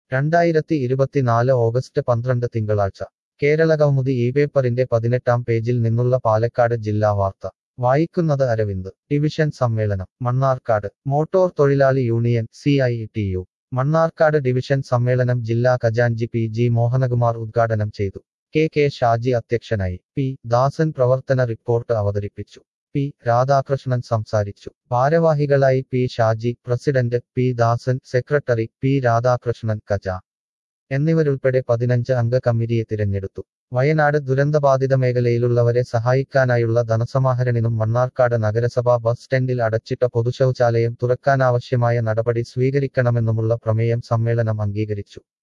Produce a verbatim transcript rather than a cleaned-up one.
രണ്ടായിരത്തി ഇരുപത്തിനാല് ഓഗസ്റ്റ് പന്ത്രണ്ട് തിങ്കളാഴ്ച കേരളകൗമുദി ഈ പേപ്പറിന്റെ പതിനെട്ടാം പേജിൽ നിന്നുള്ള പാലക്കാട് ജില്ലാ വാർത്ത വായിക്കുന്നത് അരവിന്ദ് ഡിവിഷൻ സമ്മേളനം മണ്ണാർക്കാട് മോട്ടോർ തൊഴിലാളി union C I T U Mannarkkad division സമ്മേളനം ജില്ലാ ഖജാൻജി പി ജി മോഹനകുമാർ ഉദ്ഘാടനം ചെയ്തു. കെ കെ ഷാജി അധ്യക്ഷനായി. പി ദാസൻ പ്രവർത്തന റിപ്പോർട്ട് അവതരിപ്പിച്ചു. പി രാധാകൃഷ്ണൻ സംസാരിച്ചു. ഭാരവാഹികളായി P Shaji, president P Dasan, secretary P Radhakrishnan, ഖജ എന്നിവരുൾപ്പെടെ പതിനഞ്ച് അംഗ കമ്മിറ്റിയെ തിരഞ്ഞെടുത്തു. വയനാട് ദുരന്തബാധിത മേഖലയിലുള്ളവരെ സഹായിക്കാനായുള്ള ധനസമാഹരണത്തിനും മണ്ണാർക്കാട് നഗരസഭാ ബസ് സ്റ്റാൻഡിൽ അടച്ചിട്ട പൊതുശൗചാലയം തുറക്കാനാവശ്യമായ നടപടി സ്വീകരിക്കണമെന്നുമുള്ള പ്രമേയം സമ്മേളനം അംഗീകരിച്ചു.